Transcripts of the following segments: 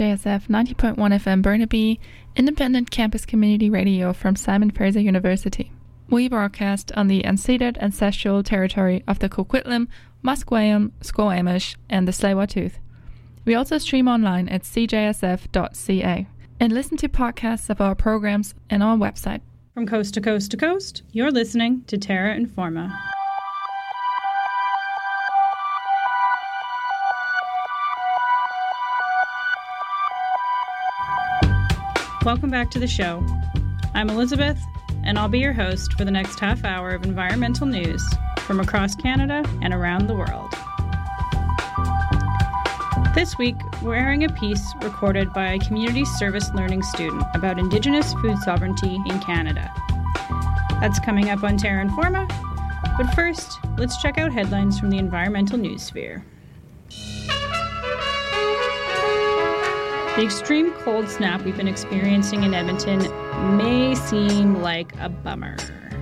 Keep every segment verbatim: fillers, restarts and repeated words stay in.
J S F ninety point one F M Burnaby, independent campus community radio from Simon Fraser University. We broadcast on the unceded ancestral territory of the Coquitlam, Musqueam, Squamish, and the Tsleil-Waututh. We also stream online at c j s f dot c a and listen to podcasts of our programs on our website. From coast to coast to coast, you're listening to Terra Informa. Welcome back to the show. I'm Elizabeth, and I'll be your host for the next half hour of environmental news from across Canada and around the world. This week, we're airing a piece recorded by a community service learning student about Indigenous food sovereignty in Canada. That's coming up on Terra Informa, but first, let's check out headlines from the environmental news sphere. The extreme cold snap we've been experiencing in Edmonton may seem like a bummer,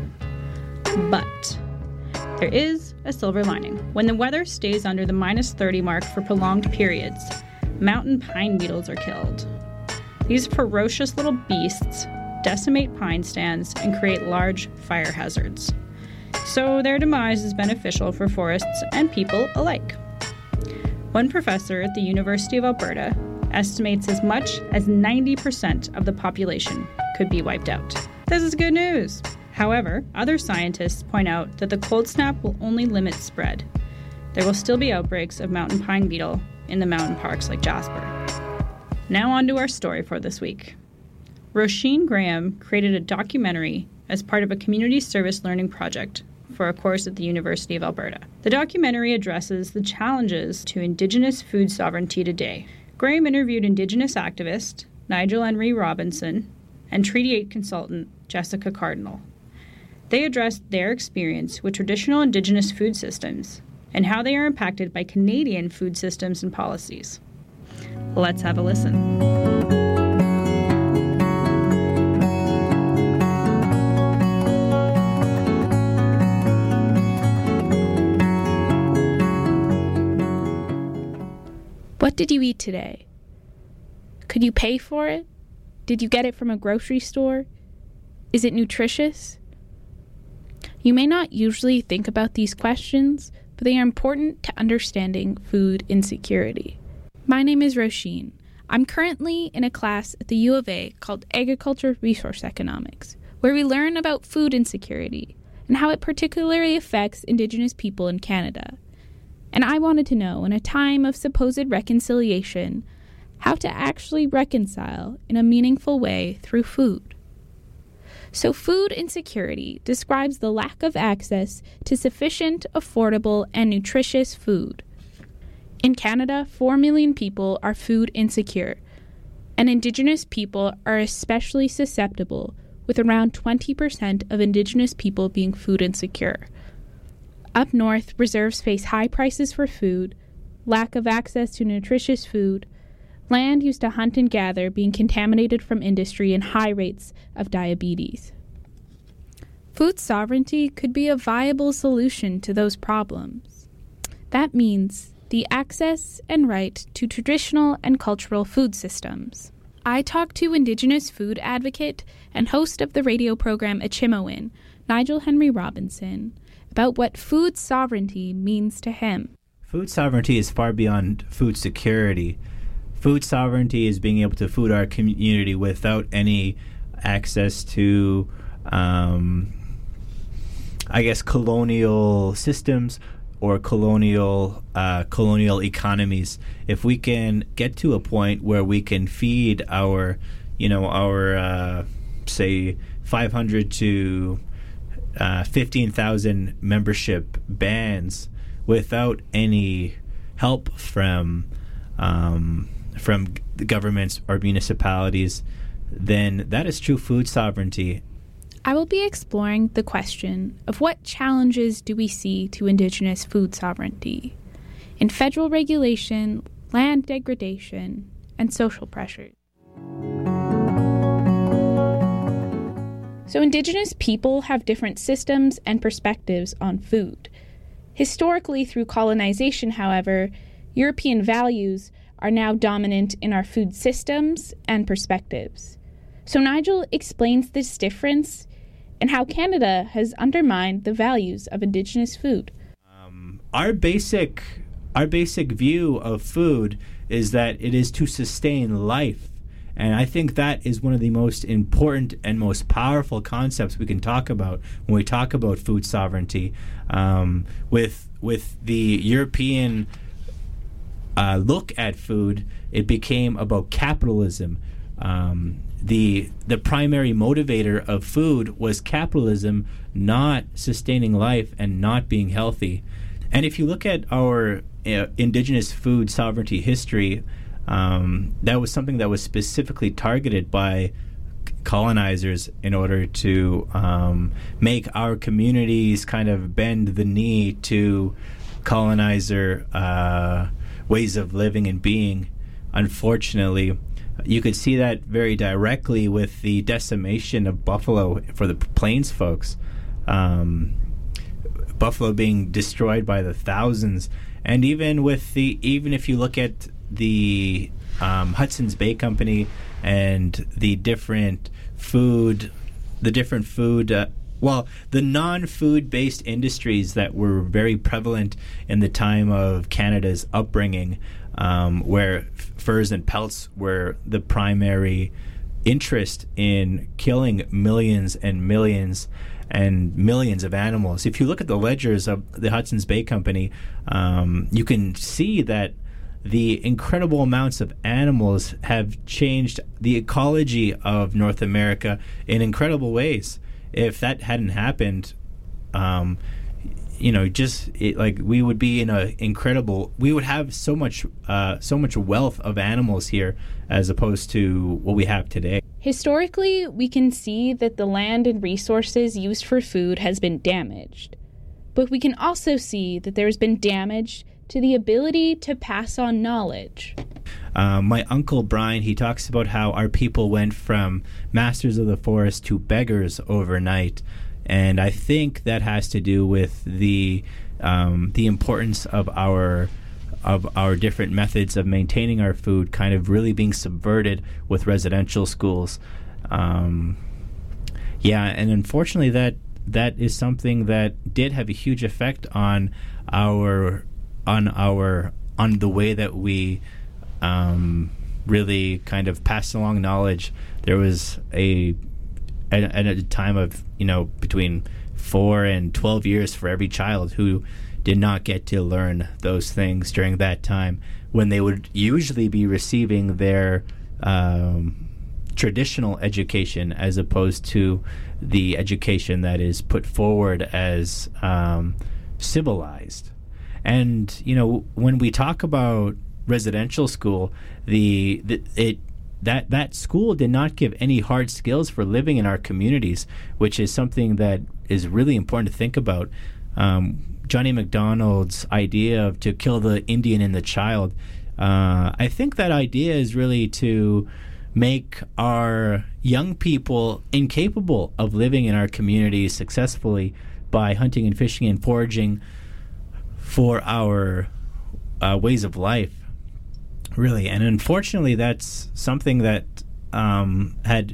but there is a silver lining. When the weather stays under the minus thirty mark for prolonged periods, mountain pine beetles are killed. These ferocious little beasts decimate pine stands and create large fire hazards. So their demise is beneficial for forests and people alike. One professor at the University of Alberta estimates as much as ninety percent of the population could be wiped out. This is good news. However, other scientists point out that the cold snap will only limit spread. There will still be outbreaks of mountain pine beetle in the mountain parks like Jasper. Now on to our story for this week. Roisin Graham created a documentary as part of a community service learning project for a course at the University of Alberta. The documentary addresses the challenges to Indigenous food sovereignty today. Graham interviewed Indigenous activist Nigel Henry Robinson and Treaty eight consultant Jessica Cardinal. They addressed their experience with traditional Indigenous food systems and how they are impacted by Canadian food systems and policies. Let's have a listen. What did you eat today? Could you pay for it? Did you get it from a grocery store? Is it nutritious? You may not usually think about these questions, but they are important to understanding food insecurity. My name is Roisin. I'm currently in a class at the U of A called Agriculture Resource Economics, where we learn about food insecurity and how it particularly affects Indigenous people in Canada. And I wanted to know, in a time of supposed reconciliation, how to actually reconcile in a meaningful way through food. So food insecurity describes the lack of access to sufficient, affordable, and nutritious food. In Canada, four million people are food insecure, and Indigenous people are especially susceptible, with around twenty percent of Indigenous people being food insecure. Up north, reserves face high prices for food, lack of access to nutritious food, land used to hunt and gather being contaminated from industry, and high rates of diabetes. Food sovereignty could be a viable solution to those problems. That means the access and right to traditional and cultural food systems. I talked to Indigenous food advocate and host of the radio program Achimowin, Nigel Henry Robinson, about what food sovereignty means to him. Food sovereignty is far beyond food security. Food sovereignty is being able to food our community without any access to, um, I guess, colonial systems or colonial uh, colonial economies. If we can get to a point where we can feed our, you know, our uh, say five hundred to uh, fifteen thousand membership bands without any help from um, from the governments or municipalities, then that is true food sovereignty. I will be exploring the question of what challenges do we see to Indigenous food sovereignty in federal regulation, land degradation, and social pressures. So Indigenous people have different systems and perspectives on food. Historically, through colonization, however, European values are now dominant in our food systems and perspectives. So Nigel explains this difference and how Canada has undermined the values of Indigenous food. Um, our basic, our basic view of food is that it is to sustain life. And I think that is one of the most important and most powerful concepts we can talk about when we talk about food sovereignty. Um, with with the European uh, look at food, it became about capitalism. Um, the the primary motivator of food was capitalism, not sustaining life and not being healthy. And if you look at our uh, Indigenous food sovereignty history, Um, that was something that was specifically targeted by colonizers in order to um, make our communities kind of bend the knee to colonizer uh, ways of living and being. Unfortunately, you could see that very directly with the decimation of buffalo for the Plains folks. Um, buffalo being destroyed by the thousands, and even with the even if you look at the um, Hudson's Bay Company and the different food, the different food, uh, well, the non-food based industries that were very prevalent in the time of Canada's upbringing, um, where f- furs and pelts were the primary interest in killing millions and millions and millions of animals. If you look at the ledgers of the Hudson's Bay Company, um, you can see that the incredible amounts of animals have changed the ecology of North America in incredible ways. If that hadn't happened, um, you know, just it, like we would be in a incredible. We would have so much, uh, so much wealth of animals here as opposed to what we have today. Historically, we can see that the land and resources used for food has been damaged, but we can also see that there has been damage to the ability to pass on knowledge. Uh, my uncle Brian, he talks about how our people went from masters of the forest to beggars overnight, and I think that has to do with the um, the importance of our of our different methods of maintaining our food kind of really being subverted with residential schools. Um, yeah, and unfortunately, that that is something that did have a huge effect on our on our on the way that we um, really kind of passed along knowledge. There was a at, at a time of you know between four and twelve years for every child who did not get to learn those things during that time, when they would usually be receiving their um, traditional education as opposed to the education that is put forward as um, civilized. And you know, when we talk about residential school, the, the it that that school did not give any hard skills for living in our communities, which is something that is really important to think about. Um, Johnny MacDonald's idea of to kill the Indian in the child, uh, I think that idea is really to make our young people incapable of living in our communities successfully by hunting and fishing and foraging for our uh, ways of life, really. And unfortunately, that's something that um, had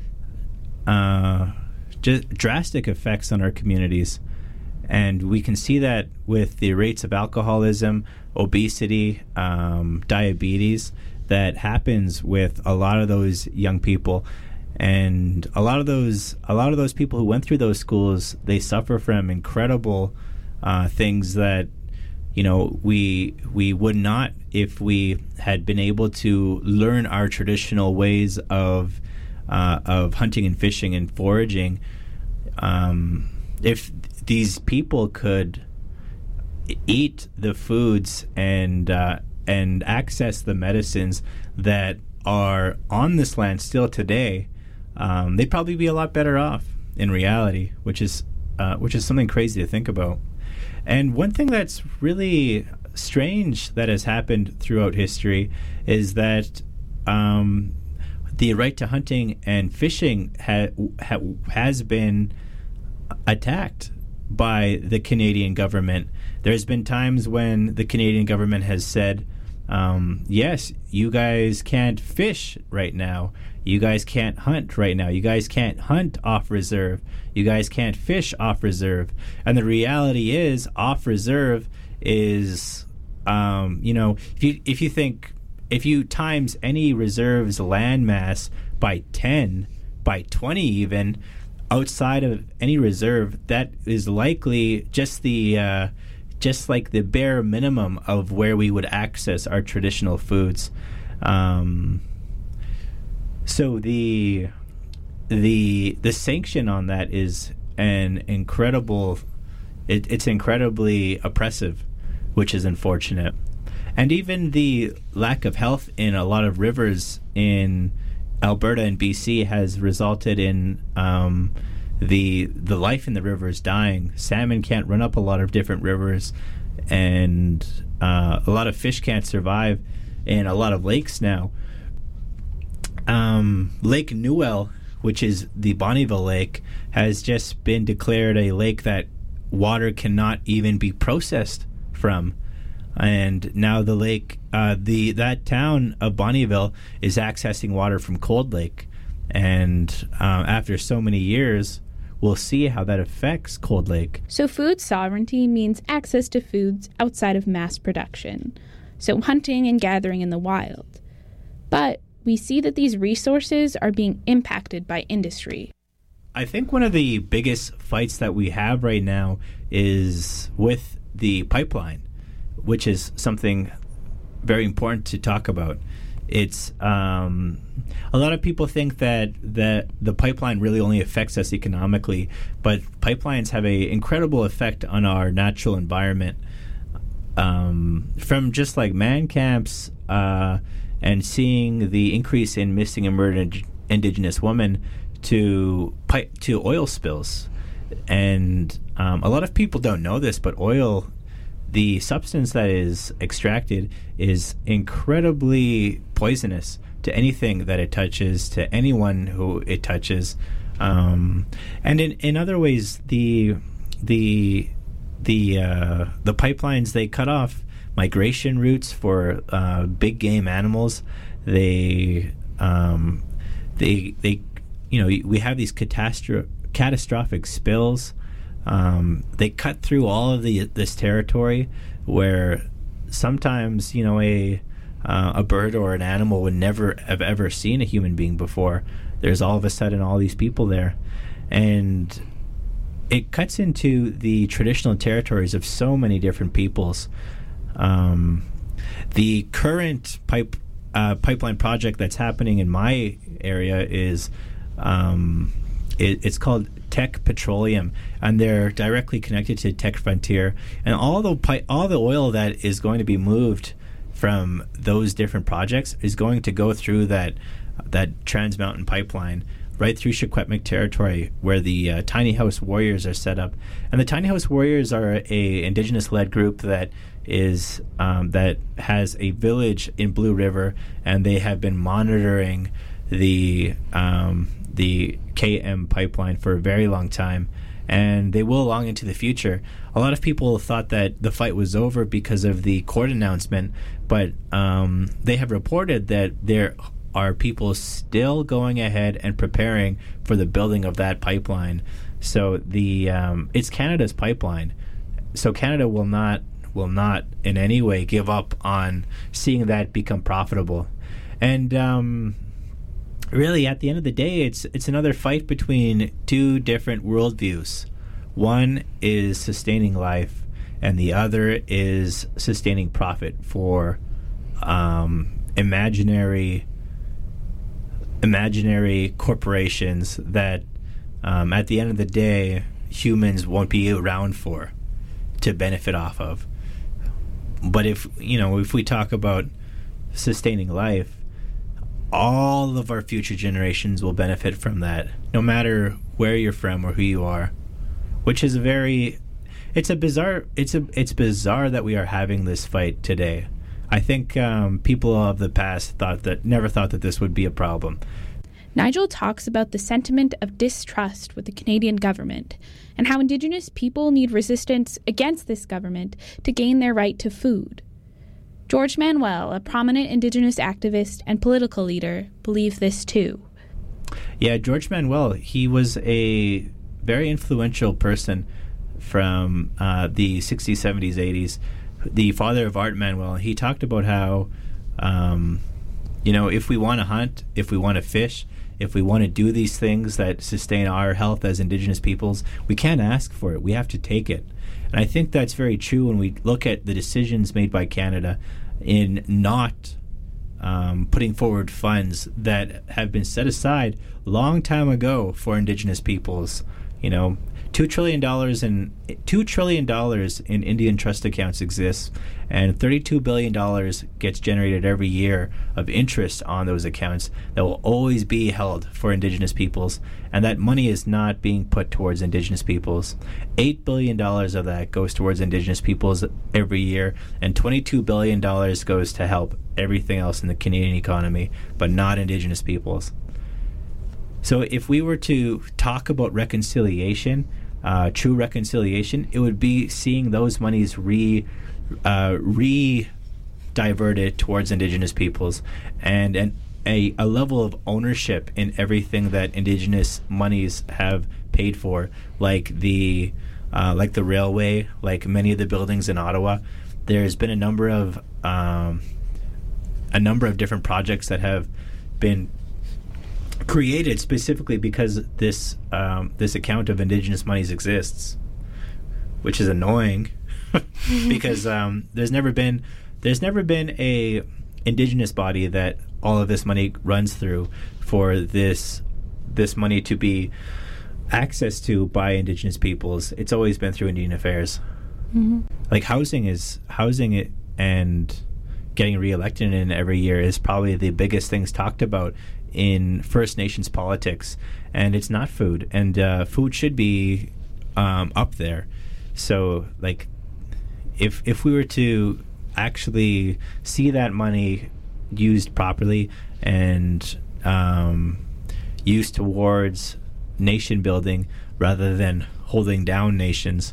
uh, j- drastic effects on our communities. And we can see that with the rates of alcoholism, obesity, um, diabetes that happens with a lot of those young people. And a lot of those a lot of those people who went through those schools, they suffer from incredible uh, things that you know we we would not if we had been able to learn our traditional ways of uh, of hunting and fishing and foraging. Um, if these people could eat the foods and uh, and access the medicines that are on this land still today, um, they'd probably be a lot better off in reality, which is uh, which is something crazy to think about. And one thing that's really strange that has happened throughout history is that um, the right to hunting and fishing ha- ha- has been attacked by the Canadian government. There's been times when the Canadian government has said Um, yes, you guys can't fish right now. You guys can't hunt right now. You guys can't hunt off reserve. You guys can't fish off reserve. And the reality is, off reserve is, um, you know, if you if you think if you times any reserve's land mass by ten, by twenty even, outside of any reserve, that is likely just the uh, just like the bare minimum of where we would access our traditional foods. Um, so the the the sanction on that is an incredible. It, it's incredibly oppressive, which is unfortunate. And even the lack of health in a lot of rivers in Alberta and B C has resulted in um, the the life in the rivers dying. Salmon can't run up a lot of different rivers, and uh, a lot of fish can't survive in a lot of lakes now. Um, Lake Newell, which is the Bonnyville Lake, has just been declared a lake that water cannot even be processed from. And now the lake, uh, the that town of Bonnyville is accessing water from Cold Lake. And uh, after so many years, we'll see how that affects Cold Lake. So food sovereignty means access to foods outside of mass production. So hunting and gathering in the wild. But we see that these resources are being impacted by industry. I think one of the biggest fights that we have right now is with the pipeline, which is something very important to talk about. It's um, a lot of people think that that the pipeline really only affects us economically, but pipelines have an incredible effect on our natural environment. Um, from just like man camps uh, and seeing the increase in missing and murdered Indigenous women to pipe to oil spills, and um, a lot of people don't know this, but oil. The substance that is extracted is incredibly poisonous to anything that it touches, to anyone who it touches, um, and in, in other ways, the the the uh, the pipelines, they cut off migration routes for uh, big game animals. They um, they they you know we have these catastro- catastrophic spills. Um, they cut through all of the this territory where sometimes, you know, a uh, a bird or an animal would never have ever seen a human being before. There's all of a sudden all these people there, and it cuts into the traditional territories of so many different peoples. Um, the current pipe uh, pipeline project that's happening in my area is um, it, it's called Teck Petroleum, and they're directly connected to Teck Frontier, and all the pi- all the oil that is going to be moved from those different projects is going to go through that that Trans Mountain pipeline right through Secwepemc territory, where the uh, Tiny House Warriors are set up. And the Tiny House Warriors are a Indigenous-led group that is um, that has a village in Blue River, and they have been monitoring the um, the K M pipeline for a very long time, and they will long into the future. A lot of people thought that the fight was over because of the court announcement, but um, they have reported that there are people still going ahead and preparing for the building of that pipeline. So the um, it's Canada's pipeline, so Canada will not will not in any way give up on seeing that become profitable. And um, really, at the end of the day, it's it's another fight between two different worldviews. One is sustaining life, and the other is sustaining profit for um, imaginary imaginary corporations that, um, at the end of the day, humans won't be around for to benefit off of. But if you know, if we talk about sustaining life, all of our future generations will benefit from that, no matter where you're from or who you are. Which is a very, it's a bizarre, it's a, it's bizarre that we are having this fight today. I think um, people of the past thought that never thought that this would be a problem. Nigel talks about the sentiment of distrust with the Canadian government and how Indigenous people need resistance against this government to gain their right to food. George Manuel, a prominent Indigenous activist and political leader, believed this too. Yeah, George Manuel, he was a very influential person from uh, the sixties, seventies, eighties, the father of Art Manuel. He talked about how, um, you know, if we want to hunt, if we want to fish, if we want to do these things that sustain our health as Indigenous peoples, we can't ask for it. We have to take it. And I think that's very true when we look at the decisions made by Canada in not um, putting forward funds that have been set aside a long time ago for Indigenous peoples. You know, two trillion dollars in two trillion dollars in Indian trust accounts exists, and thirty-two billion dollars gets generated every year of interest on those accounts that will always be held for Indigenous peoples, and that money is not being put towards Indigenous peoples. eight billion dollars of that goes towards Indigenous peoples every year, and twenty-two billion dollars goes to help everything else in the Canadian economy, but not Indigenous peoples. So if we were to talk about reconciliation, uh, true reconciliation, it would be seeing those monies re uh, re diverted towards Indigenous peoples, and an, a, a level of ownership in everything that Indigenous monies have paid for, like the uh, like the railway, like many of the buildings in Ottawa. There's been a number of um, a number of different projects that have been created specifically because this um, this account of Indigenous monies exists, which is annoying because um, there's never been there's never been a Indigenous body that all of this money runs through for this this money to be access to by Indigenous peoples. It's always been through Indian Affairs. Mm-hmm. Like housing is housing it and getting reelected in every year is probably the biggest things talked about in First Nations politics, and it's not food, and uh, food should be um, up there. So, like, if if we were to actually see that money used properly and um, used towards nation building rather than holding down nations,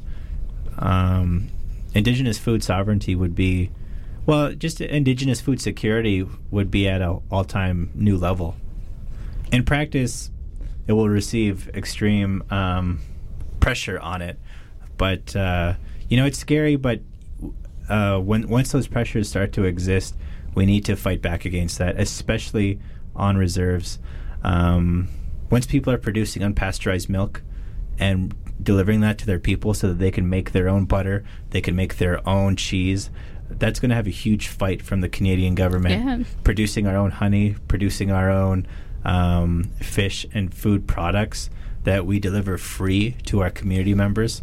um, Indigenous food sovereignty would be, well, just Indigenous food security would be at an all-time new level. In practice, it will receive extreme um, pressure on it, but uh, you know, it's scary. But uh, when once those pressures start to exist, we need to fight back against that, especially on reserves. Um, once people are producing unpasteurized milk and delivering that to their people so that they can make their own butter, they can make their own cheese, that's going to have a huge fight from the Canadian government. Yeah. Producing our own honey, producing our own um, fish and food products that we deliver free to our community members.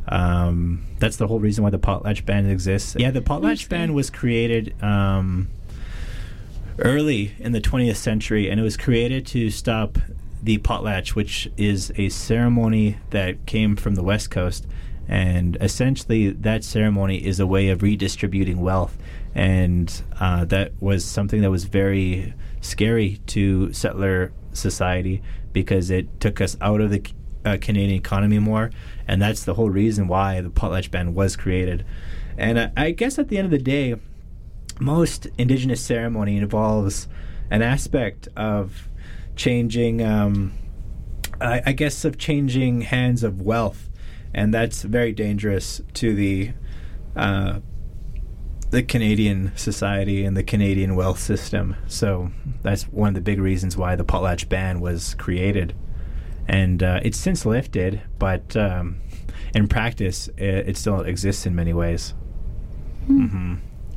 Um, that's the whole reason why the potlatch ban exists. Yeah, the potlatch ban was created um, early in the twentieth century, and it was created to stop the potlatch, which is a ceremony that came from the West Coast. And essentially, that ceremony is a way of redistributing wealth. And uh, that was something that was very scary to settler society because it took us out of the uh, Canadian economy more. And that's the whole reason why the potlatch ban was created. And uh, I guess at the end of the day, most Indigenous ceremony involves an aspect of changing, um, I, I guess, of changing hands of wealth. And that's very dangerous to the uh, the Canadian society and the Canadian wealth system. So that's one of the big reasons why the potlatch ban was created. And uh, it's since lifted, but um, in practice, it, it still exists in many ways. Hmm. Mm-hmm.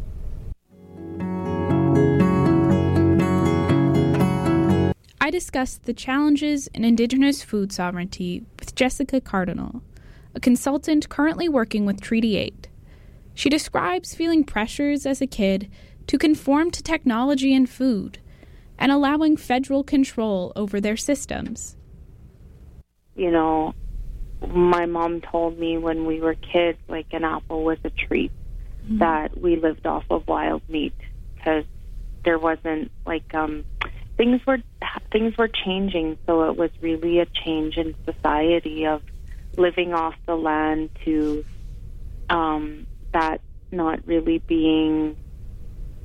I discussed the challenges in Indigenous food sovereignty with Jessica Cardinal, a consultant currently working with Treaty eight. She describes feeling pressures as a kid to conform to technology and food and allowing federal control over their systems. You know, my mom told me when we were kids, like, an apple was a treat, mm-hmm. that we lived off of wild meat because there wasn't, like, um, things were things were changing, so it was really a change in society of living off the land to um, that not really being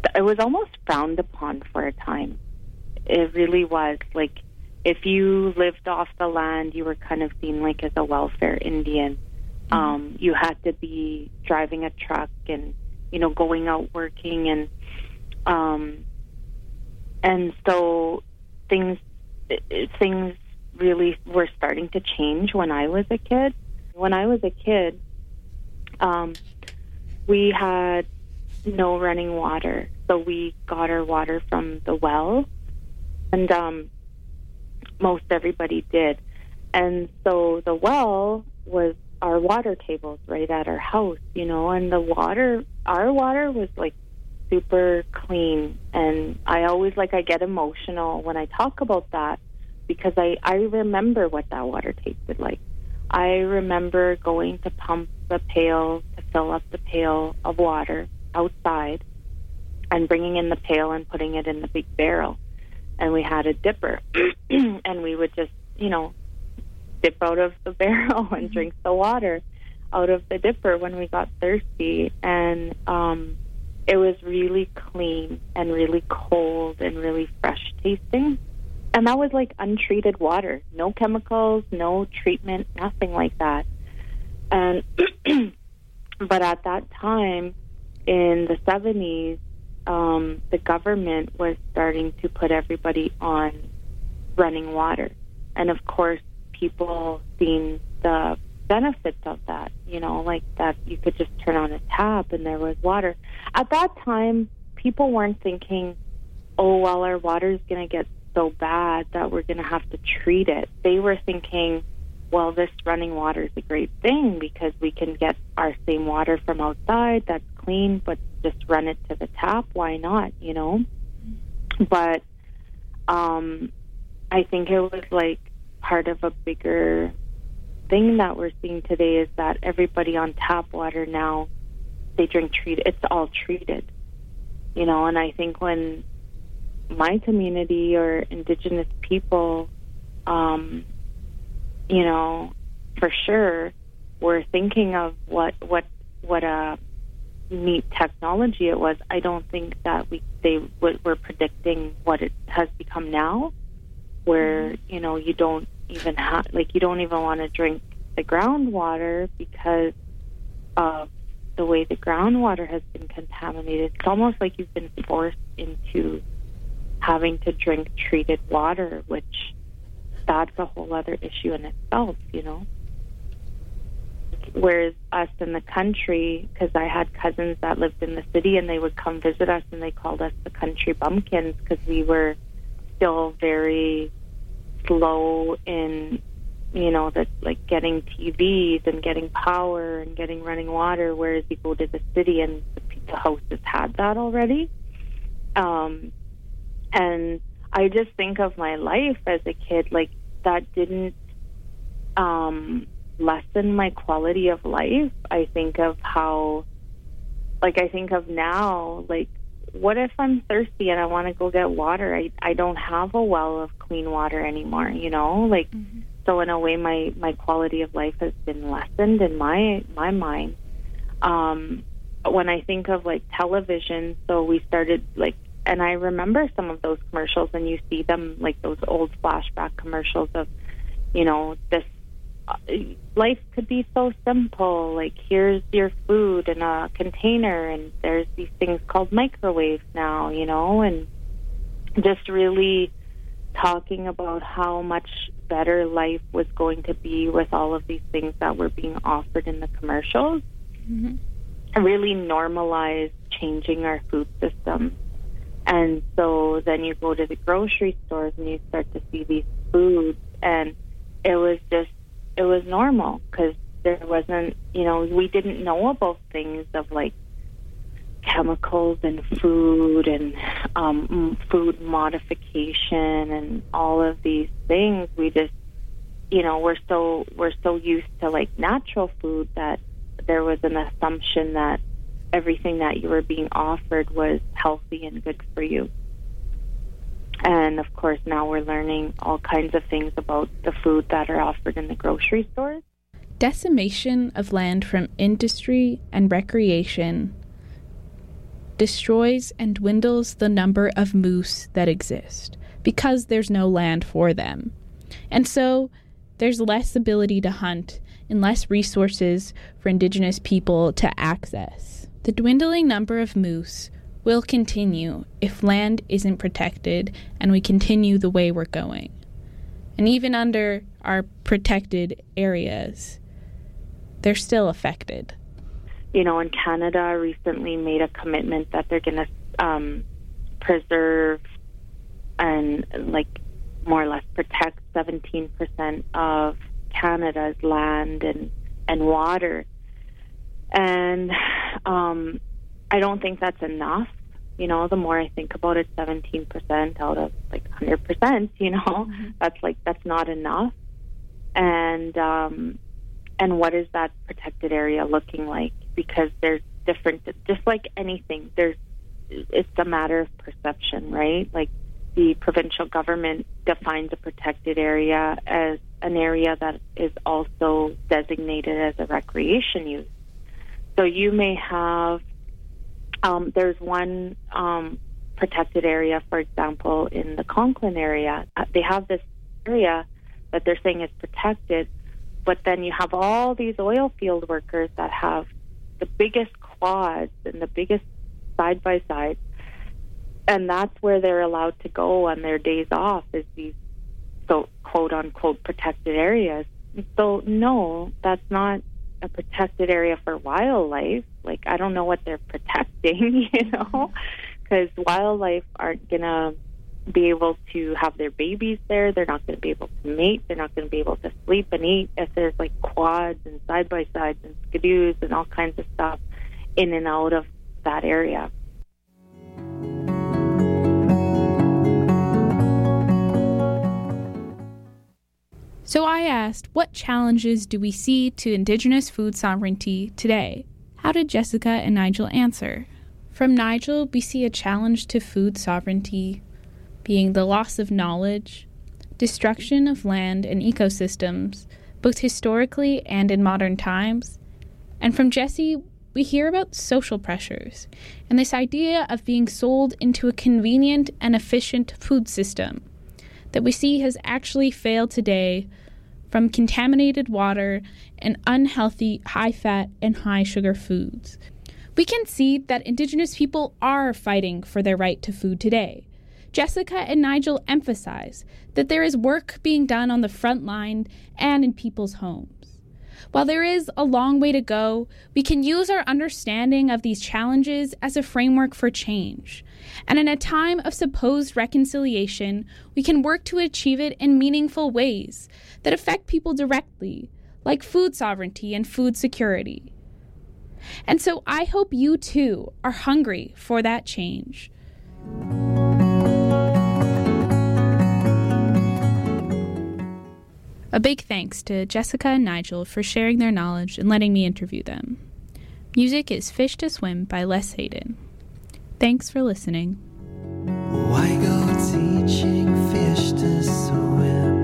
it was almost frowned upon for a time. It really was. Like, if you lived off the land, you were kind of seen like as a welfare Indian. Mm-hmm. Um, you had to be driving a truck and, you know, going out working, and um, and so things things really were starting to change when I was a kid. When I was a kid, um, we had no running water, so we got our water from the well, and um, most everybody did. And so the well was our water tables right at our house, you know, and the water, our water was like super clean. And I always, like, I get emotional when I talk about that, because I, I remember what that water tasted like. I remember going to pump the pail, to fill up the pail of water outside, and bringing in the pail and putting it in the big barrel. And we had a dipper, and we would just, you know, dip out of the barrel and mm-hmm. drink the water out of the dipper when we got thirsty. And um, it was really clean and really cold and really fresh tasting. And that was like untreated water. No chemicals, no treatment, nothing like that. And but at that time, in the seventies, um, the government was starting to put everybody on running water. And of course, people seen the benefits of that, you know, like that you could just turn on a tap and there was water. At that time, people weren't thinking, oh, well, our water is going to get so bad that we're going to have to treat it. They were thinking, well, this running water is a great thing because we can get our same water from outside that's clean, but just run it to the tap. Why not, you know? But um, I think it was like part of a bigger thing that we're seeing today is that everybody on tap water now, they drink treated. It's all treated, you know, and I think when my community or Indigenous people, um, you know, for sure, were thinking of what what what a neat technology it was. I don't think that we they w- were predicting what it has become now, where you know you don't even have like you don't even want to drink the groundwater because of the way the groundwater has been contaminated. It's almost like you've been forced into having to drink treated water, which that's a whole other issue in itself, you know. Whereas us in the country, because I had cousins that lived in the city and they would come visit us and they called us the country bumpkins because we were still very slow in, you know, the, like getting T Vs and getting power and getting running water, whereas you go to the city and the, the houses had that already. Um, and I just think of my life as a kid, like that didn't um, lessen my quality of life. I think of how, like I think of now, like what if I'm thirsty and I want to go get water? I, I don't have a well of clean water anymore, you know? Like, mm-hmm. So in a way, my, my quality of life has been lessened in my, my mind. Um, when I think of like television, so we started like, and I remember some of those commercials, and you see them like those old flashback commercials of, you know, this uh, life could be so simple. Like, here's your food in a container, and there's these things called microwaves now, you know, and just really talking about how much better life was going to be with all of these things that were being offered in the commercials. Mm-hmm. Really normalized changing our food system. And so then you go to the grocery stores and you start to see these foods, and it was just, it was normal because there wasn't, you know, we didn't know about things of like chemicals in food and um, food modification and all of these things. We just, you know, we're so, we're so used to like natural food that there was an assumption that everything that you were being offered was healthy and good for you. And of course, now we're learning all kinds of things about the food that are offered in the grocery stores. Decimation of land from industry and recreation destroys and dwindles the number of moose that exist because there's no land for them. And so there's less ability to hunt and less resources for Indigenous people to access. The dwindling number of moose will continue if land isn't protected and we continue the way we're going. And even under our protected areas, they're still affected. You know, in Canada recently made a commitment that they're going to um, preserve and, like, more or less protect seventeen percent of Canada's land and, and water. And um, I don't think that's enough. You know, the more I think about it, seventeen percent out of, like, one hundred percent, you know, mm-hmm. that's, like, that's not enough. And, um, and what is that protected area looking like? Because there's different, just like anything, there's, it's a matter of perception, right? Like, the provincial government defines a protected area as an area that is also designated as a recreation use. So you may have, um, there's one um, protected area, for example, in the Conklin area. Uh, they have this area that they're saying is protected, but then you have all these oil field workers that have the biggest quads and the biggest side-by-sides, and that's where they're allowed to go on their days off, is these so quote-unquote protected areas. So no, that's not a protected area for wildlife. Like, I don't know what they're protecting, you know, because wildlife aren't going to be able to have their babies there. They're not going to be able to mate. They're not going to be able to sleep and eat if there's, like, quads and side-by-sides and skidoos and all kinds of stuff in and out of that area. So I asked, what challenges do we see to Indigenous food sovereignty today? How did Jessica and Nigel answer? From Nigel, we see a challenge to food sovereignty being the loss of knowledge, destruction of land and ecosystems, both historically and in modern times. And from Jessie, we hear about social pressures and this idea of being sold into a convenient and efficient food system that we see has actually failed today, from contaminated water and unhealthy high-fat and high-sugar foods. We can see that Indigenous people are fighting for their right to food today. Jessica and Nigel emphasize that there is work being done on the front line and in people's homes. While there is a long way to go, we can use our understanding of these challenges as a framework for change. And in a time of supposed reconciliation, we can work to achieve it in meaningful ways that affect people directly, like food sovereignty and food security. And so I hope you too are hungry for that change. A big thanks to Jessica and Nigel for sharing their knowledge and letting me interview them. Music is Fish to Swim by Les Hayden. Thanks for listening. Why go teaching fish to swim?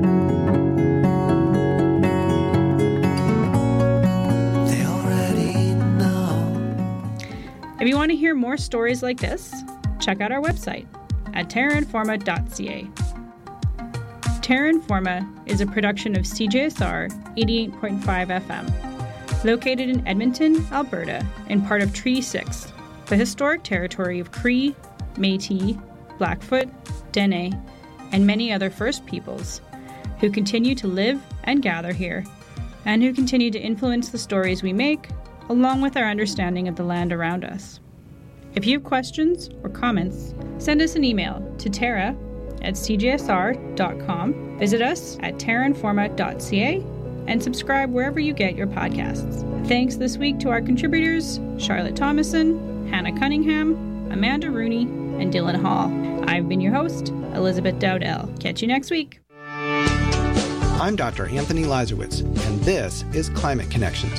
They already know. If you want to hear more stories like this, check out our website at terra informa dot c a. Terra Informa is a production of C J S R eighty-eight point five F M, located in Edmonton, Alberta, and part of Treaty six, the historic territory of Cree, Métis, Blackfoot, Dene, and many other First Peoples, who continue to live and gather here, and who continue to influence the stories we make, along with our understanding of the land around us. If you have questions or comments, send us an email to Terra at c j s r dot com, visit us at terra informa dot c a, and subscribe wherever you get your podcasts. Thanks this week to our contributors, Charlotte Thomason, Hannah Cunningham, Amanda Rooney, and Dylan Hall. I've been your host, Elizabeth Dowdell. Catch you next week. I'm Doctor Anthony Lazarowitz, and this is Climate Connections.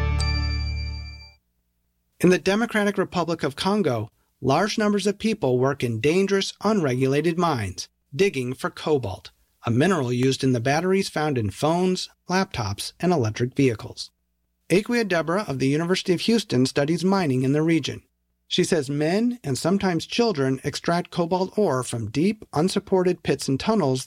In the Democratic Republic of Congo, large numbers of people work in dangerous, unregulated mines, digging for cobalt, a mineral used in the batteries found in phones, laptops, and electric vehicles. Aquia Deborah of the University of Houston studies mining in the region. She says men and sometimes children extract cobalt ore from deep, unsupported pits and tunnels